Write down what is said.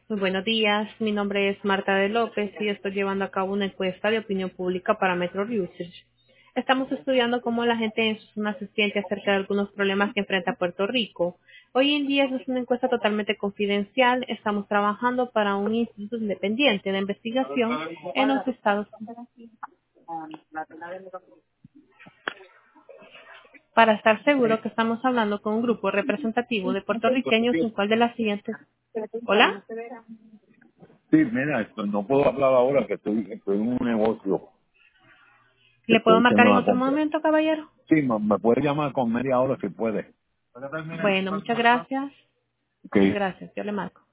Muy buenos días, mi nombre es Marta de López y estoy llevando a cabo una encuesta de opinión pública para Metro Research. Estamos estudiando cómo la gente en su zona se siente acerca de algunos problemas que enfrenta Puerto Rico. Hoy en día eso es una encuesta totalmente confidencial. Estamos trabajando para un instituto independiente de investigación en los Estados Unidos. Para estar seguro que estamos hablando con un grupo representativo de puertorriqueños en cuál de las siguientes. Hola, Sí, mira, no puedo hablar ahora que estoy en un negocio, que ¿le puedo estoy marcar haciendo en una otro compra. momento, caballero? Sí, me puede llamar con media hora si puede. Bueno, muchas gracias. Ok. Gracias, yo le marco.